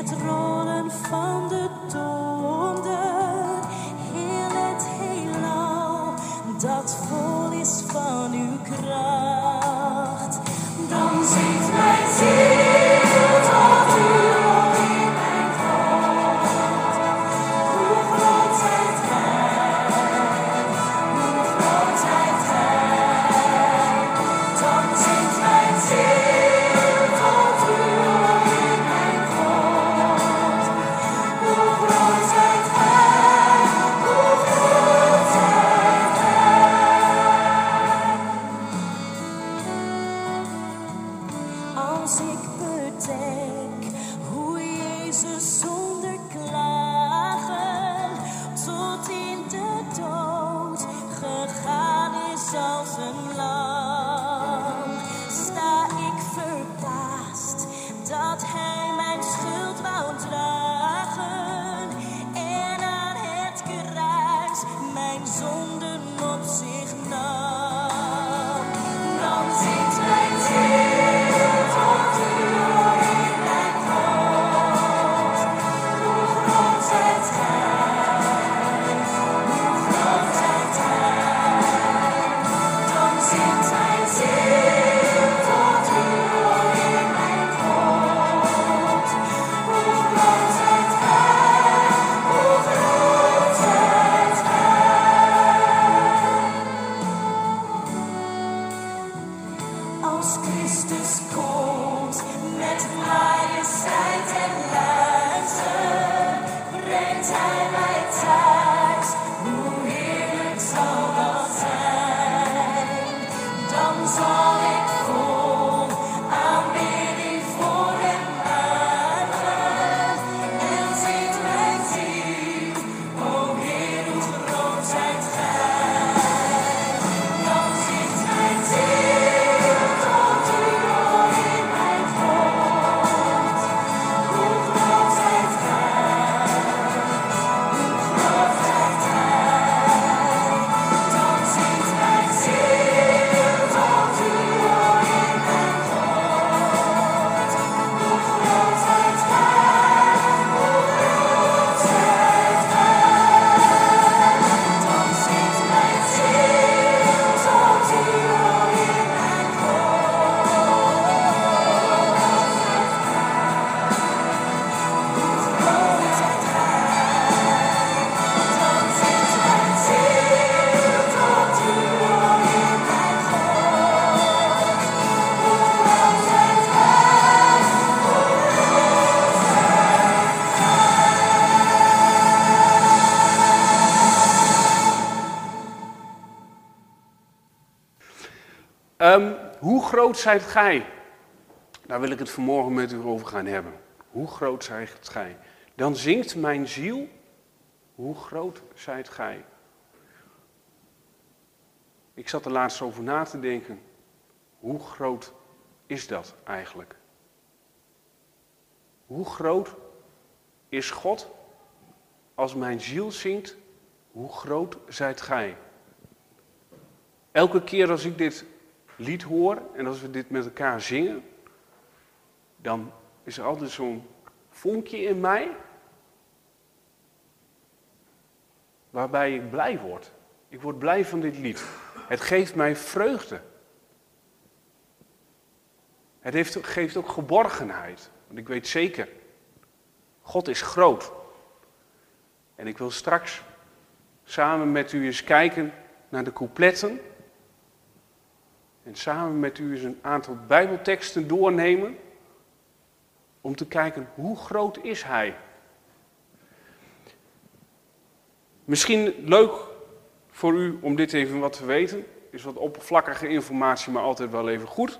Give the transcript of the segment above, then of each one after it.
het rollen van de donder, heel het heelal dat vol is van uw kracht. Dan zingt mijn ziel tot u, o Heer mijn God. Hoe groot zijt gij, hoe groot zijt gij. Dan zingt mijn ziel tot u, o Heer mijn God. Hoe groot zijt gij, hoe groot zijt gij. Als ik bedenk hoe Jezus zonder klagen tot in de dood gegaan is als een lam, sta ik verbaasd dat Hij mijn schuld wou dragen en aan het kruis mijn zonden op zich nam. Dan zingt mijn ziel tot u, o Heer mijn God. Hoe groot zijt gij, hoe groot zijt gij. Dan zingt mijn ziel tot u, o Heer mijn God. Hoe groot zijt gij, hoe groot zijt gij. Als Christus komt met majesteit en luister, brengt Hij mij thuis. Hoe heerlijk zal dat zijn. Dan zal ik vol aanbidding voor Hem buigen en zingt mijn ziel, o Heer, hoe groot zijt gij. Dan zingt mijn ziel tot u, o Heer mijn God. Hoe groot zijt gij, hoe groot zijt gij. Dan zingt mijn ziel tot u, o Heer mijn God. Hoe groot zijt gij, hoe groot zijt gij. Dan zingt mijn ziel tot u, o Heer mijn God. Hoe groot zijt gij. Dan zingt mijn ziel tot u, o Heer mijn God. Hoe groot zijt gij, hoe groot zijt gij. Hoe groot zijt gij? Daar wil ik het vanmorgen met u over gaan hebben. Hoe groot zijt gij? Dan zingt mijn ziel, hoe groot zijt gij? Ik zat er laatst over na te denken. Hoe groot is dat eigenlijk? Hoe groot is God als mijn ziel zingt, hoe groot zijt gij? Elke keer als ik dit lied hoor en als we dit met elkaar zingen, dan is er altijd zo'n vonkje in mij waarbij ik blij word. Ik word blij van dit lied. Het geeft mij vreugde. Het geeft ook geborgenheid. Want ik weet zeker, God is groot. En ik wil straks samen met u eens kijken naar de coupletten. En samen met u eens een aantal Bijbelteksten doornemen. Om te kijken, hoe groot is Hij? Misschien leuk voor u om dit even wat te weten. Is wat oppervlakkige informatie, maar altijd wel even goed.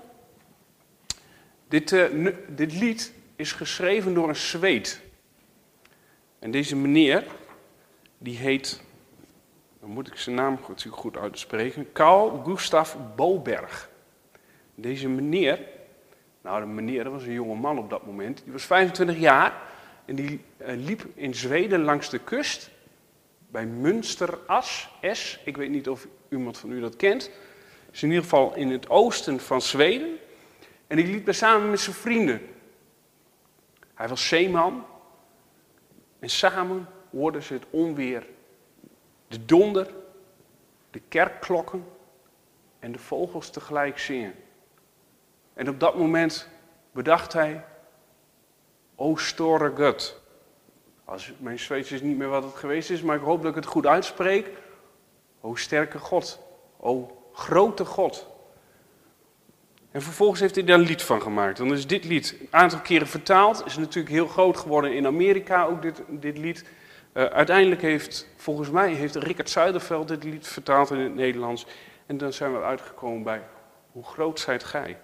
Dit lied is geschreven door een Zweed. En deze meneer, die heet, dan moet ik zijn naam natuurlijk goed uitspreken, Carl Gustaf Boberg. Deze meneer, dat was een jonge man op dat moment, die was 25 jaar en die liep in Zweden langs de kust bij Münsterås. Ik weet niet of iemand van u dat kent. Het is in ieder geval in het oosten van Zweden. En die liep daar samen met zijn vrienden. Hij was zeeman. En samen hoorden ze het onweer, de donder, de kerkklokken en de vogels tegelijk zingen. En op dat moment bedacht hij, o store God. Mijn Zweeds is niet meer wat het geweest is, maar ik hoop dat ik het goed uitspreek. O sterke God, o grote God. En vervolgens heeft hij daar een lied van gemaakt. Dan is dit lied een aantal keren vertaald. Is natuurlijk heel groot geworden in Amerika, ook dit lied. Uiteindelijk heeft Rickert Zuiderveld dit lied vertaald in het Nederlands. En dan zijn we uitgekomen bij, hoe groot zijt gij?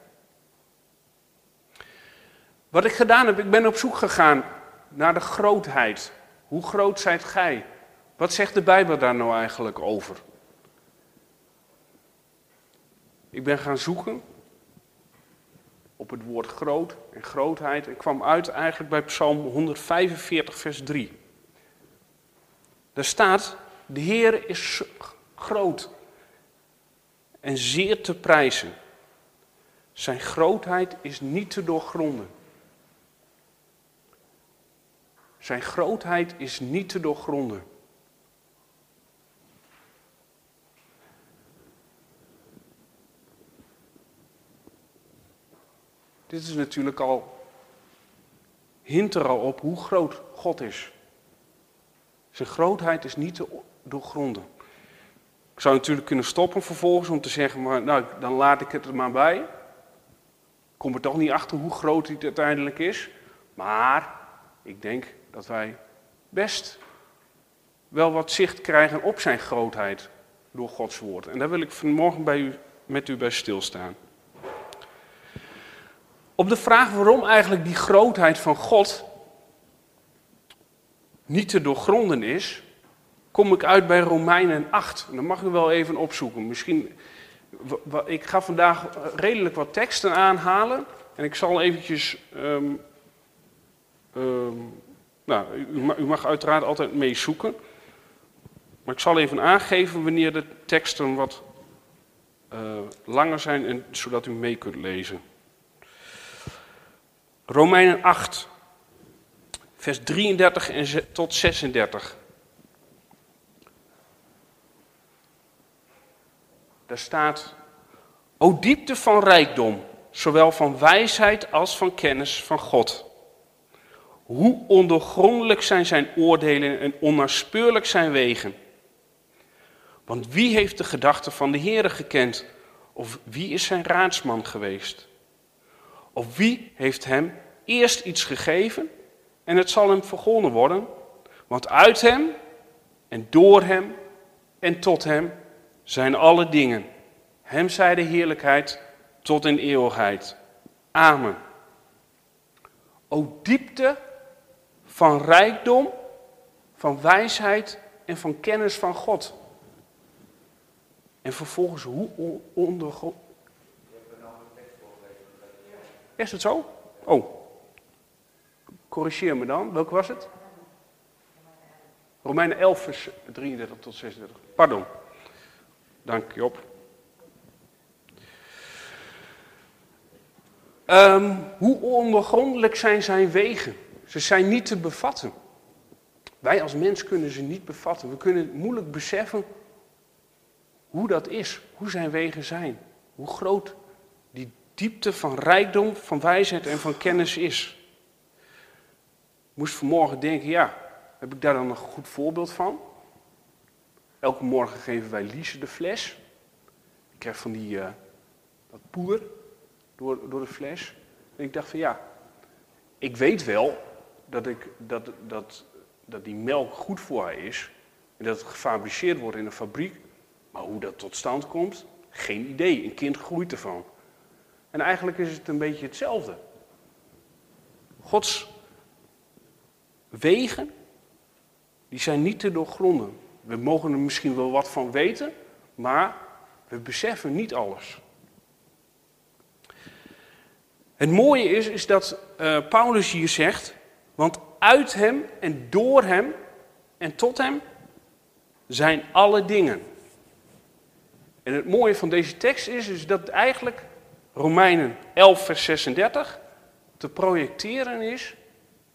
Wat ik gedaan heb, ik ben op zoek gegaan naar de grootheid. Hoe groot zijt gij? Wat zegt de Bijbel daar nou eigenlijk over? Ik ben gaan zoeken op het woord groot en grootheid. Ik kwam uit eigenlijk bij Psalm 145 vers 3. Daar staat, de Heer is groot en zeer te prijzen. Zijn grootheid is niet te doorgronden. Zijn grootheid is niet te doorgronden. Dit is natuurlijk hint er al op hoe groot God is. Zijn grootheid is niet te doorgronden. Ik zou natuurlijk kunnen stoppen vervolgens om te zeggen, maar nou, dan laat ik het er maar bij. Ik kom er toch niet achter hoe groot het uiteindelijk is. Maar ik denk dat wij best wel wat zicht krijgen op zijn grootheid door Gods woord. En daar wil ik vanmorgen met u bij stilstaan. Op de vraag waarom eigenlijk die grootheid van God niet te doorgronden is, kom ik uit bij Romeinen 8. En dat mag u wel even opzoeken. Ik ga vandaag redelijk wat teksten aanhalen. En ik zal eventjes... u mag uiteraard altijd meezoeken. Maar ik zal even aangeven wanneer de teksten wat langer zijn, zodat u mee kunt lezen. Romeinen 8, vers 33 tot 36. Daar staat, o diepte van rijkdom, zowel van wijsheid als van kennis van God. Hoe ondoorgrondelijk zijn zijn oordelen en onnaspeurlijk zijn wegen. Want wie heeft de gedachten van de Heere gekend? Of wie is zijn raadsman geweest? Of wie heeft hem eerst iets gegeven en het zal hem vergonnen worden? Want uit hem en door hem en tot hem zijn alle dingen. Hem zij de heerlijkheid tot in eeuwigheid. Amen. O diepte van rijkdom, van wijsheid en van kennis van God. En vervolgens hoe ondergrond. Is het zo? Oh. Corrigeer me dan. Welke was het? Romeinen 11, vers 33 tot 36. Pardon. Dank Job. Hoe ondoorgrondelijk zijn zijn wegen? Ze zijn niet te bevatten. Wij als mens kunnen ze niet bevatten. We kunnen moeilijk beseffen hoe dat is. Hoe zijn wegen zijn. Hoe groot die diepte van rijkdom, van wijsheid en van kennis is. Ik moest vanmorgen denken, ja, heb ik daar dan een goed voorbeeld van? Elke morgen geven wij Liese de fles. Ik krijg van dat poeder door de fles. En ik dacht van ja, ik weet wel dat die melk goed voor haar is. En dat het gefabriceerd wordt in een fabriek. Maar hoe dat tot stand komt, geen idee. Een kind groeit ervan. En eigenlijk is het een beetje hetzelfde. Gods wegen, die zijn niet te doorgronden. We mogen er misschien wel wat van weten, maar we beseffen niet alles. Het mooie is dat Paulus hier zegt, want uit hem en door hem en tot hem zijn alle dingen. En het mooie van deze tekst is dat eigenlijk Romeinen 11 vers 36 te projecteren is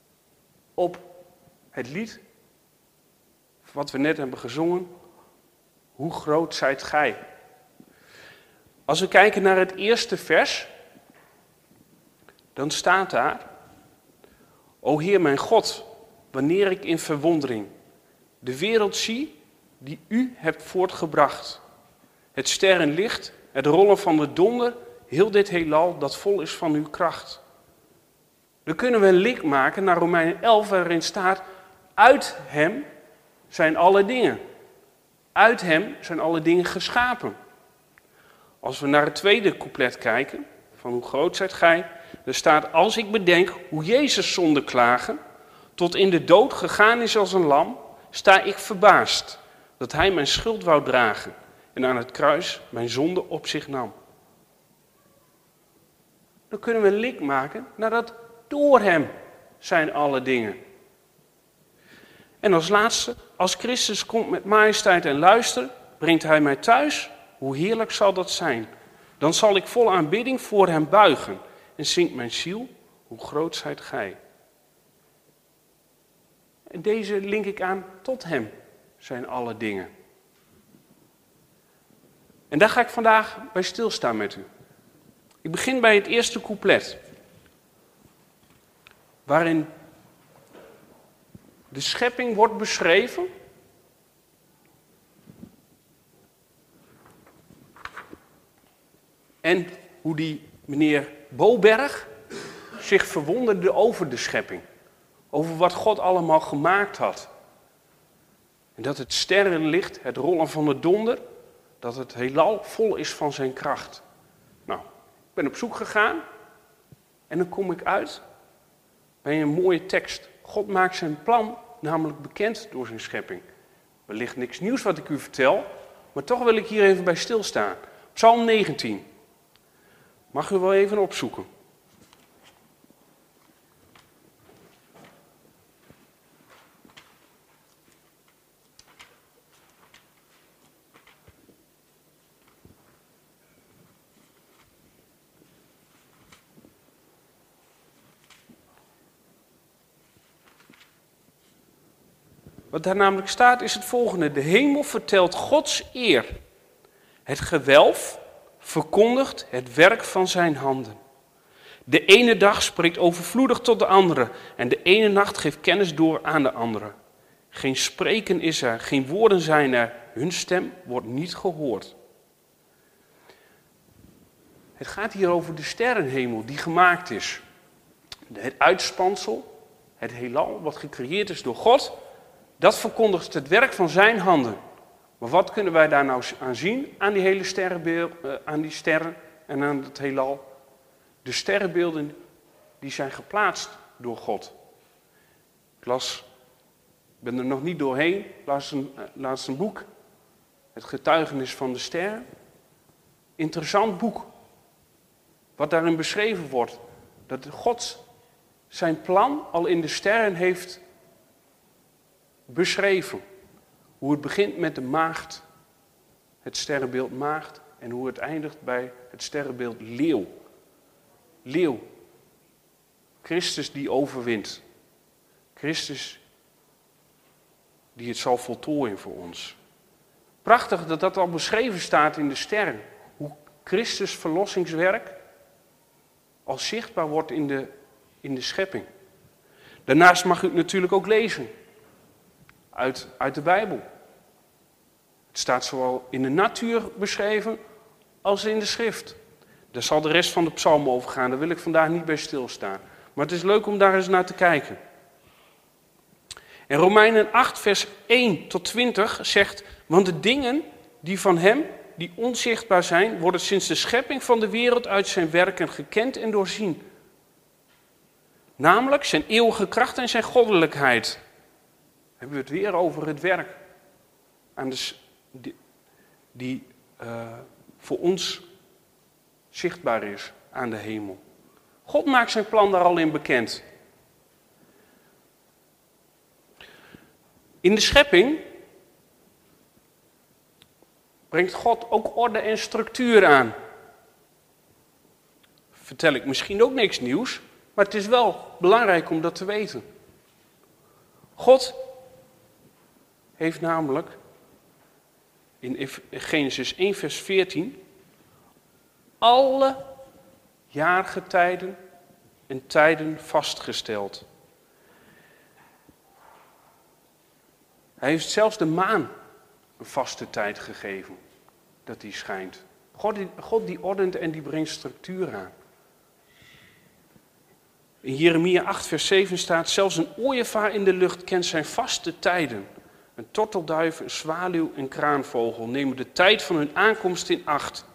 op het lied wat we net hebben gezongen. Hoe groot zijt gij? Als we kijken naar het eerste vers, dan staat daar: O Heer mijn God, wanneer ik in verwondering de wereld zie die u hebt voortgebracht. Het sterrenlicht, het rollen van de donder, heel dit heelal dat vol is van uw kracht. Dan kunnen we een link maken naar Romeinen 11 waarin staat: uit hem zijn alle dingen. Uit hem zijn alle dingen geschapen. Als we naar het tweede couplet kijken, van hoe groot zijt gij, er staat: als ik bedenk hoe Jezus zonder klagen tot in de dood gegaan is als een lam, sta ik verbaasd dat hij mijn schuld wou dragen en aan het kruis mijn zonde op zich nam. Dan kunnen we een link maken naar dat door hem zijn alle dingen. En als laatste, als Christus komt met majesteit en luister, brengt hij mij thuis. Hoe heerlijk zal dat zijn? Dan zal ik vol aanbidding voor hem buigen en zingt mijn ziel, hoe groot zijt gij? En deze link ik aan tot hem zijn alle dingen. En daar ga ik vandaag bij stilstaan met u. Ik begin bij het eerste couplet, waarin de schepping wordt beschreven. En hoe die meneer Boberg zich verwonderde over de schepping. Over wat God allemaal gemaakt had. En dat het sterrenlicht, het rollen van de donder, dat het heelal vol is van zijn kracht. Nou, ik ben op zoek gegaan en dan kom ik uit bij een mooie tekst. God maakt zijn plan namelijk bekend door zijn schepping. Wellicht niks nieuws wat ik u vertel, maar toch wil ik hier even bij stilstaan. Psalm 19. Mag u wel even opzoeken. Wat daar namelijk staat is het volgende. De hemel vertelt Gods eer. Het gewelf verkondigt het werk van zijn handen. De ene dag spreekt overvloedig tot de andere en de ene nacht geeft kennis door aan de andere. Geen spreken is er, geen woorden zijn er, hun stem wordt niet gehoord. Het gaat hier over de sterrenhemel die gemaakt is. Het uitspansel, het heelal wat gecreëerd is door God, dat verkondigt het werk van zijn handen. Maar wat kunnen wij daar nou aan zien? Aan die hele aan die sterren en aan het heelal. De sterrenbeelden die zijn geplaatst door God. Ik ben er nog niet doorheen, las een boek. Het getuigenis van de sterren. Interessant boek. Wat daarin beschreven wordt. Dat God zijn plan al in de sterren heeft beschreven. Hoe het begint met de maagd, het sterrenbeeld maagd, en hoe het eindigt bij het sterrenbeeld leeuw. Leeuw. Christus die overwint. Christus die het zal voltooien voor ons. Prachtig dat dat al beschreven staat in de sterren. Hoe Christus verlossingswerk al zichtbaar wordt in de schepping. Daarnaast mag u het natuurlijk ook lezen. Uit de Bijbel. Het staat zowel in de natuur beschreven als in de schrift. Daar zal de rest van de psalm over gaan. Daar wil ik vandaag niet bij stilstaan. Maar het is leuk om daar eens naar te kijken. En Romeinen 8 vers 1 tot 20 zegt: want de dingen die van hem, die onzichtbaar zijn, worden sinds de schepping van de wereld uit zijn werken gekend en doorzien. Namelijk zijn eeuwige kracht en zijn goddelijkheid. Hebben we het weer over het werk die voor ons zichtbaar is aan de hemel. God maakt zijn plan daar al in bekend. In de schepping brengt God ook orde en structuur aan. Vertel ik misschien ook niks nieuws, maar het is wel belangrijk om dat te weten. God heeft namelijk in Genesis 1 vers 14 alle jaargetijden en tijden vastgesteld. Hij heeft zelfs de maan een vaste tijd gegeven, dat die schijnt. God die ordent en die brengt structuur aan. In Jeremia 8 vers 7 staat, zelfs een ooievaar in de lucht kent zijn vaste tijden. Een tortelduif, een zwaluw en kraanvogel nemen de tijd van hun aankomst in acht.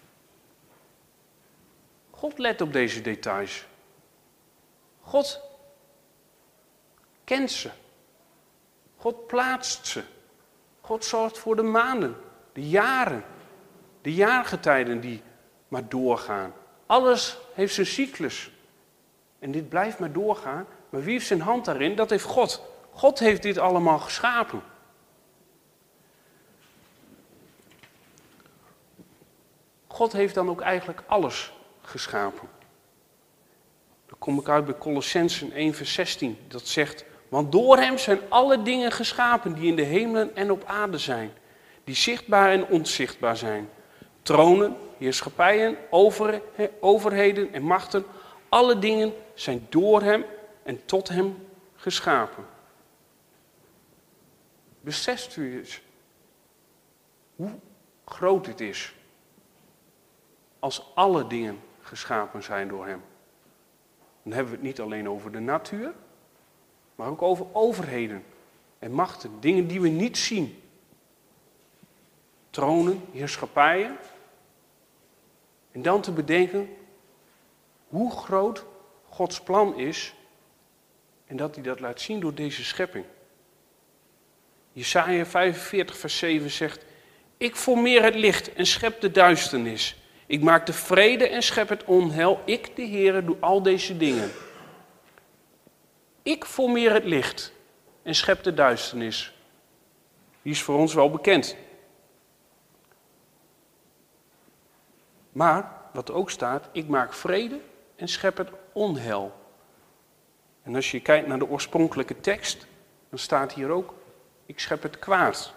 God let op deze details. God kent ze. God plaatst ze. God zorgt voor de maanden, de jaren, de jaargetijden die maar doorgaan. Alles heeft zijn cyclus. En dit blijft maar doorgaan. Maar wie heeft zijn hand daarin? Dat heeft God. God heeft dit allemaal geschapen. God heeft dan ook eigenlijk alles geschapen. Dan kom ik uit bij Colossenzen 1 vers 16. Dat zegt, want door hem zijn alle dingen geschapen die in de hemelen en op aarde zijn. Die zichtbaar en onzichtbaar zijn. Tronen, heerschappijen, overheden en machten. Alle dingen zijn door hem en tot hem geschapen. Beseft u eens hoe groot het is als alle dingen geschapen zijn door hem. Dan hebben we het niet alleen over de natuur, maar ook over overheden en machten. Dingen die we niet zien. Tronen, heerschappijen. En dan te bedenken hoe groot Gods plan is en dat hij dat laat zien door deze schepping. Jesaja 45 vers 7 zegt, ik formeer het licht en schep de duisternis. Ik maak de vrede en schep het onheil. Ik, de Heere, doe al deze dingen. Ik formeer het licht en schep de duisternis. Die is voor ons wel bekend. Maar, wat ook staat, ik maak vrede en schep het onheil. En als je kijkt naar de oorspronkelijke tekst, dan staat hier ook, ik schep het kwaad.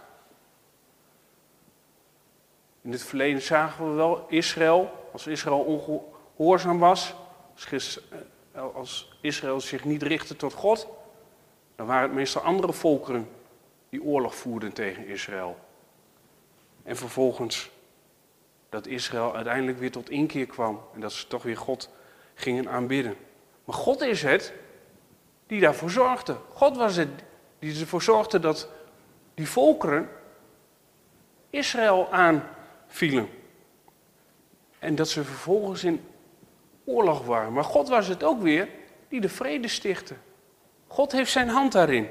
In het verleden zagen we wel Israël, als Israël ongehoorzaam was, als Israël zich niet richtte tot God, dan waren het meestal andere volkeren die oorlog voerden tegen Israël. En vervolgens dat Israël uiteindelijk weer tot inkeer kwam en dat ze toch weer God gingen aanbidden. Maar God is het die daarvoor zorgde. God was het die ervoor zorgde dat die volkeren Israël aanvielen. En dat ze vervolgens in oorlog waren. Maar God was het ook weer die de vrede stichtte. God heeft zijn hand daarin.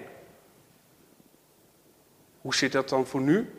Hoe zit dat dan voor nu?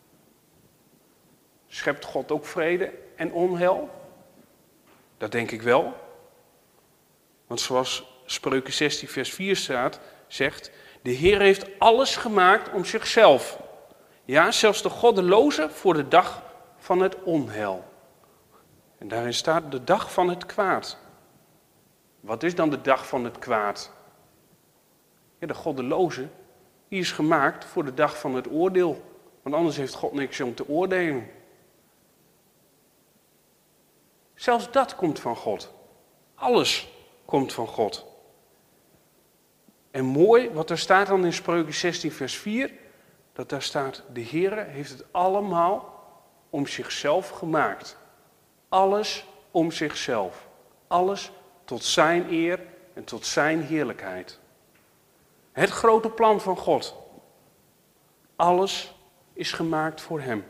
Schept God ook vrede en onheil? Dat denk ik wel. Want zoals Spreuken 16 vers 4 zegt, de Heer heeft alles gemaakt om zichzelf. Ja, zelfs de goddeloze voor de dag van het onheil. En daarin staat de dag van het kwaad. Wat is dan de dag van het kwaad? Ja, de goddeloze, die is gemaakt voor de dag van het oordeel. Want anders heeft God niks om te oordelen. Zelfs dat komt van God. Alles komt van God. En mooi, wat er staat dan in Spreuken 16 vers 4, dat daar staat, de Heere heeft het allemaal om zichzelf gemaakt. Alles om zichzelf. Alles tot zijn eer en tot zijn heerlijkheid. Het grote plan van God. Alles is gemaakt voor hem.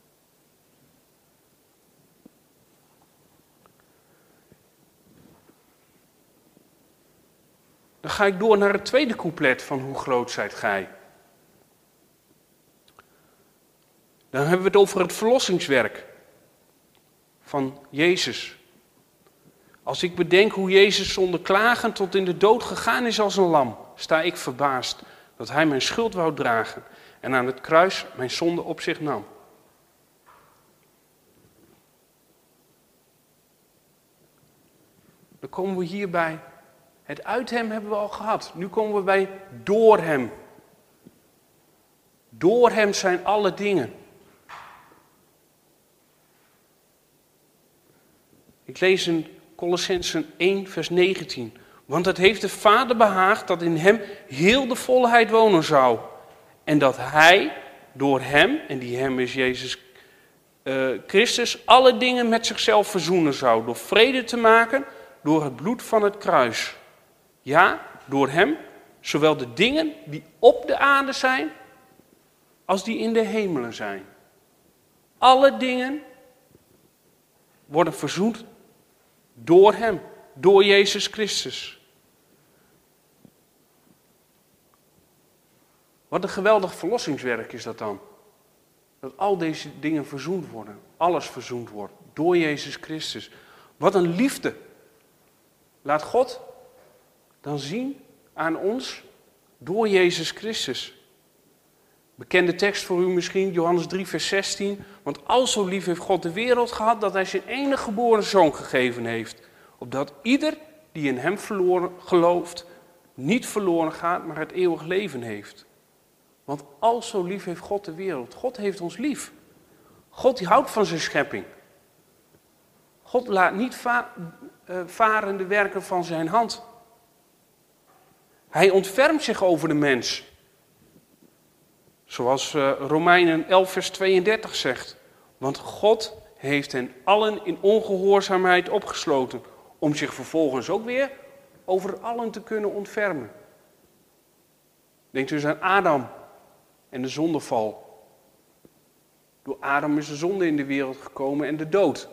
Dan ga ik door naar het tweede couplet van Hoe groot zijt gij. Dan hebben we het over het verlossingswerk van Jezus. Als ik bedenk hoe Jezus zonder klagen tot in de dood gegaan is als een lam, sta ik verbaasd dat hij mijn schuld wou dragen en aan het kruis mijn zonde op zich nam. Dan komen we hierbij Het uit hem hebben we al gehad. Nu komen we bij door hem. Door hem zijn alle dingen. Ik lees in Kolossenzen 1 vers 19. Want het heeft de Vader behaagd dat in hem heel de volheid wonen zou. En dat hij door hem, en die hem is Jezus Christus, alle dingen met zichzelf verzoenen zou. Door vrede te maken door het bloed van het kruis. Ja, door hem, zowel de dingen die op de aarde zijn, als die in de hemelen zijn. Alle dingen worden verzoend door hem, door Jezus Christus. Wat een geweldig verlossingswerk is dat dan. Dat al deze dingen verzoend worden. Alles verzoend wordt door Jezus Christus. Wat een liefde. Laat God dan zien aan ons door Jezus Christus. Bekende tekst voor u misschien, Johannes 3 vers 16. Want al zo lief heeft God de wereld gehad dat hij zijn enige geboren zoon gegeven heeft. Opdat ieder die in hem gelooft niet verloren gaat, maar het eeuwig leven heeft. Want al zo lief heeft God de wereld. God heeft ons lief. God die houdt van zijn schepping. God laat niet varen de werken van zijn hand. Hij ontfermt zich over de mens. Zoals Romeinen 11 vers 32 zegt. Want God heeft hen allen in ongehoorzaamheid opgesloten. Om zich vervolgens ook weer over allen te kunnen ontfermen. Denk dus aan Adam en de zondeval. Door Adam is de zonde in de wereld gekomen en de dood.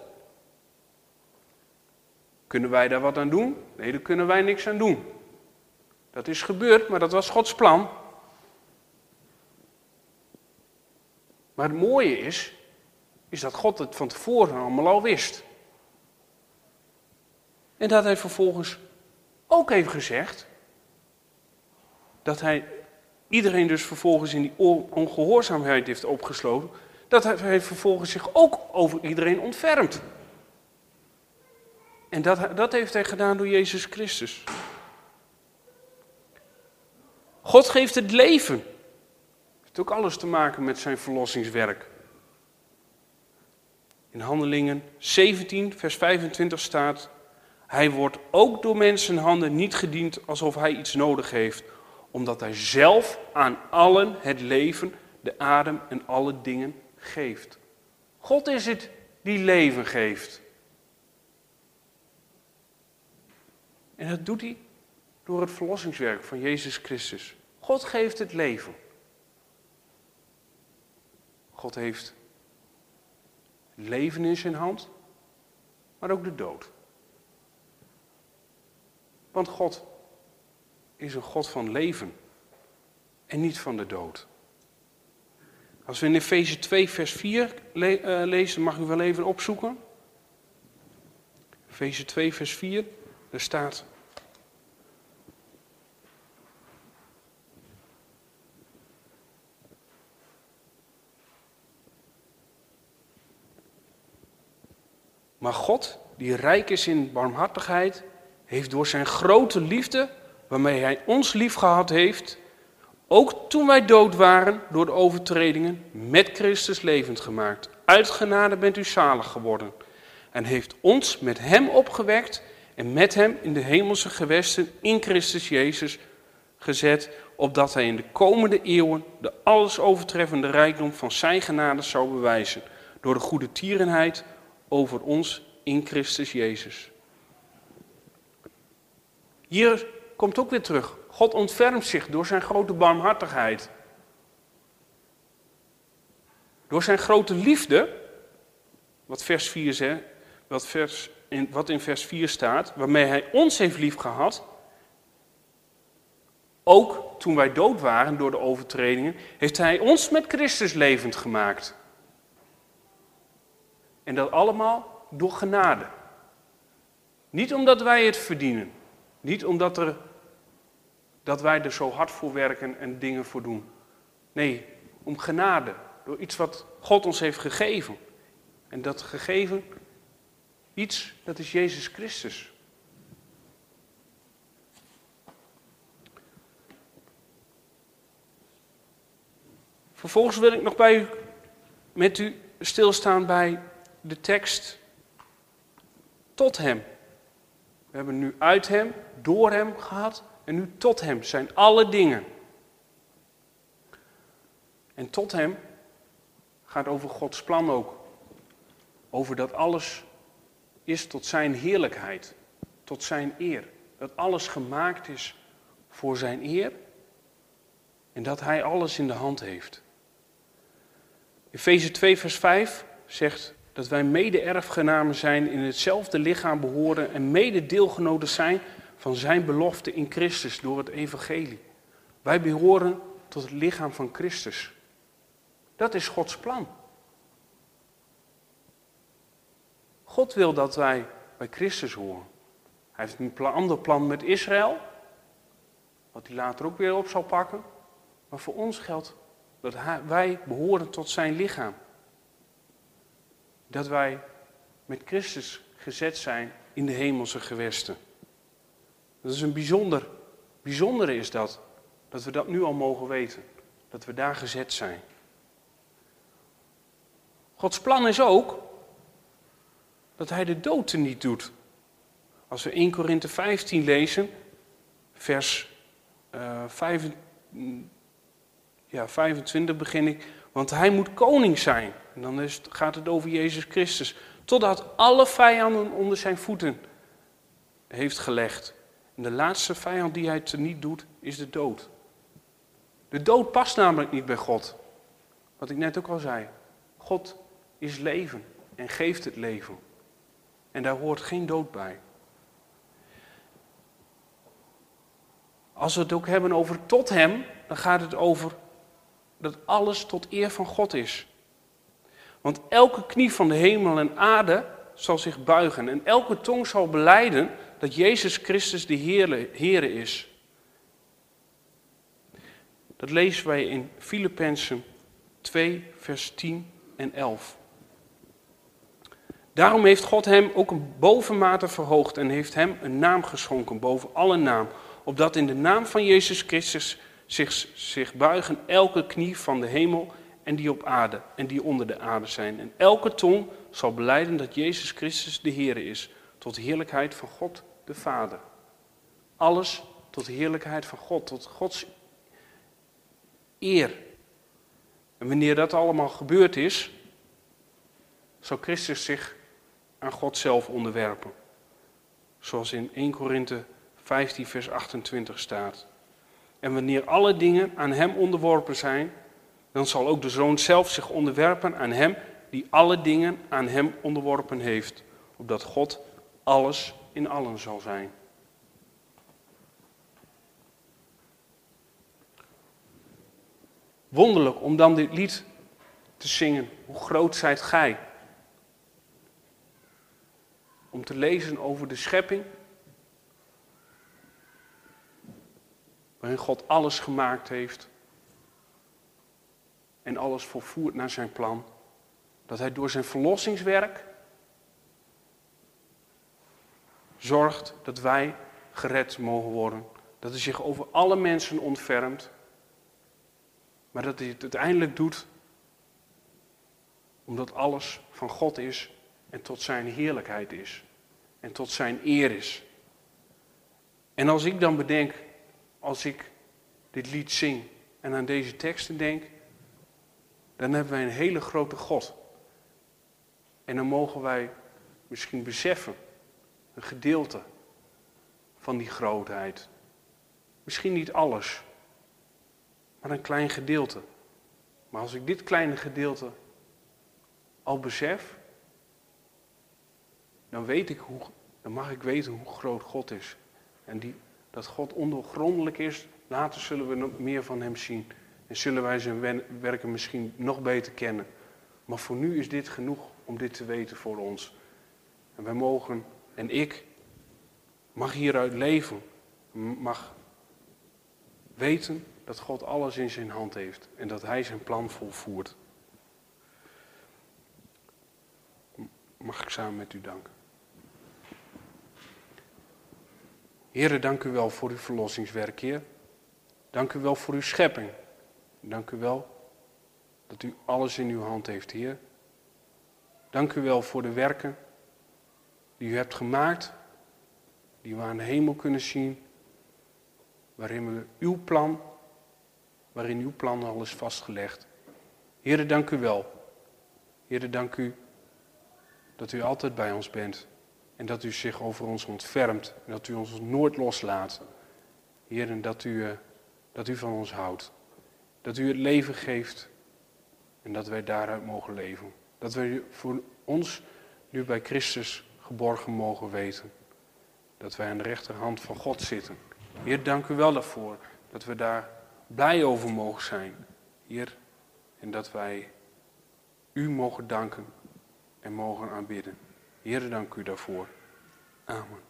Kunnen wij daar wat aan doen? Nee, daar kunnen wij niks aan doen. Dat is gebeurd, maar dat was Gods plan. Maar het mooie is dat God het van tevoren allemaal al wist. En dat hij vervolgens ook heeft gezegd dat hij iedereen dus vervolgens in die ongehoorzaamheid heeft opgesloten, dat hij vervolgens zich ook over iedereen ontfermt. En dat heeft hij gedaan door Jezus Christus. God geeft het leven. Het heeft ook alles te maken met zijn verlossingswerk. In Handelingen 17 vers 25 staat: hij wordt ook door mensenhanden niet gediend alsof hij iets nodig heeft, omdat hij zelf aan allen het leven, de adem en alle dingen geeft. God is het die leven geeft. En dat doet hij door het verlossingswerk van Jezus Christus. God geeft het leven. God heeft leven in zijn hand, maar ook de dood. Want God is een God van leven en niet van de dood. Als we in Efeze 2 vers 4 lezen, mag u wel even opzoeken. Efeze 2 vers 4, daar staat: maar God, die rijk is in barmhartigheid, heeft door zijn grote liefde, waarmee hij ons lief gehad heeft, ook toen wij dood waren door de overtredingen, met Christus levend gemaakt. Uit genade bent u zalig geworden. En heeft ons met hem opgewekt en met hem in de hemelse gewesten in Christus Jezus gezet, opdat hij in de komende eeuwen de alles overtreffende rijkdom van zijn genade zou bewijzen, door de goede tierenheid over ons in Christus Jezus. Hier komt ook weer terug. God ontfermt zich door zijn grote barmhartigheid. Door zijn grote liefde, wat in vers 4 staat, waarmee hij ons heeft liefgehad, ook toen wij dood waren door de overtredingen, heeft hij ons met Christus levend gemaakt. En dat allemaal door genade. Niet omdat wij het verdienen. Niet omdat dat wij er zo hard voor werken en dingen voor doen. Nee, om genade. Door iets wat God ons heeft gegeven. En dat gegeven iets, dat is Jezus Christus. Vervolgens wil ik nog met u stilstaan bij de tekst tot hem. We hebben nu uit hem, door hem gehad en nu tot hem zijn alle dingen. En tot hem gaat over Gods plan ook. Over dat alles is tot zijn heerlijkheid, tot zijn eer. Dat alles gemaakt is voor zijn eer en dat hij alles in de hand heeft. Efeze 2 vers 5 zegt dat wij mede-erfgenamen zijn, in hetzelfde lichaam behoren en mede-deelgenoten zijn van zijn belofte in Christus door het evangelie. Wij behoren tot het lichaam van Christus. Dat is Gods plan. God wil dat wij bij Christus horen. Hij heeft een ander plan met Israël, wat hij later ook weer op zal pakken. Maar voor ons geldt dat wij behoren tot zijn lichaam. Dat wij met Christus gezet zijn in de hemelse gewesten. Dat is een bijzondere is dat we dat nu al mogen weten. Dat we daar gezet zijn. Gods plan is ook dat hij de dood teniet doet. Als we 1 Korinthe 15 lezen, vers 25 begin ik. Want hij moet koning zijn. En dan gaat het over Jezus Christus. Totdat alle vijanden onder zijn voeten heeft gelegd. En de laatste vijand die hij teniet doet, is de dood. De dood past namelijk niet bij God. Wat ik net ook al zei. God is leven en geeft het leven. En daar hoort geen dood bij. Als we het ook hebben over tot hem, dan gaat het over dat alles tot eer van God is. Want elke knie van de hemel en aarde zal zich buigen. En elke tong zal belijden dat Jezus Christus de Heere is. Dat lezen wij in Filippenzen 2 vers 10 en 11. Daarom heeft God hem ook een bovenmate verhoogd en heeft hem een naam geschonken boven alle naam. Opdat in de naam van Jezus Christus zich buigen elke knie van de hemel en die op aarde en die onder de aarde zijn. En elke tong zal belijden dat Jezus Christus de Heer is, tot de heerlijkheid van God de Vader. Alles tot de heerlijkheid van God, tot Gods eer. En wanneer dat allemaal gebeurd is, zal Christus zich aan God zelf onderwerpen. Zoals in 1 Korinthe 15 vers 28 staat. En wanneer alle dingen aan hem onderworpen zijn, dan zal ook de Zoon zelf zich onderwerpen aan hem die alle dingen aan hem onderworpen heeft. Opdat God alles in allen zal zijn. Wonderlijk om dan dit lied te zingen. Hoe groot zijt gij? Om te lezen over de schepping. Waarin God alles gemaakt heeft. En alles volvoert naar zijn plan. Dat hij door zijn verlossingswerk zorgt dat wij gered mogen worden. Dat hij zich over alle mensen ontfermt. Maar dat hij het uiteindelijk doet omdat alles van God is en tot zijn heerlijkheid is. En tot zijn eer is. En als ik dan bedenk, als ik dit lied zing en aan deze teksten denk, dan hebben wij een hele grote God. En dan mogen wij misschien beseffen, een gedeelte van die grootheid. Misschien niet alles, maar een klein gedeelte. Maar als ik dit kleine gedeelte al besef, dan mag ik weten hoe groot God is. En dat God ondoorgrondelijk is, later zullen we nog meer van hem zien. En zullen wij zijn werken misschien nog beter kennen. Maar voor nu is dit genoeg om dit te weten voor ons. En wij mogen, en ik, mag hieruit leven. Mag weten dat God alles in zijn hand heeft. En dat hij zijn plan volvoert. Mag ik samen met u danken. Heere, dank u wel voor uw verlossingswerk, Heer. Dank u wel voor uw schepping. Dank u wel dat u alles in uw hand heeft, Heer. Dank u wel voor de werken die u hebt gemaakt, die we aan de hemel kunnen zien, waarin uw plan al is vastgelegd. Heer, dank u wel. Heer, dank u dat u altijd bij ons bent en dat u zich over ons ontfermt en dat u ons nooit loslaat. Heer, en dat u van ons houdt. Dat u het leven geeft en dat wij daaruit mogen leven. Dat wij voor ons nu bij Christus geborgen mogen weten. Dat wij aan de rechterhand van God zitten. Heer, dank u wel daarvoor. Dat we daar blij over mogen zijn. Heer, en dat wij u mogen danken en mogen aanbidden. Heer, dank u daarvoor. Amen.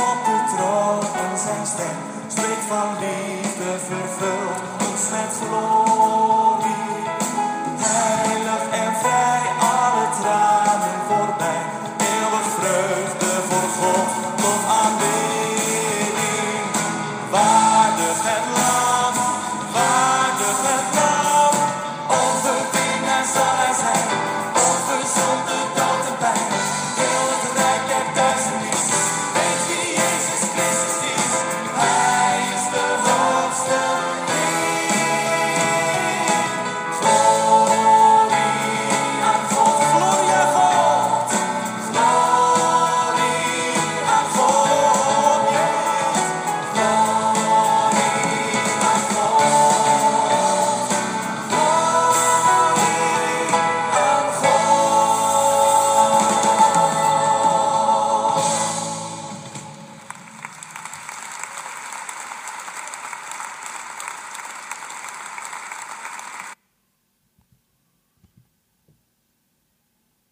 Spreekt van liefde, vervult ons met glorie.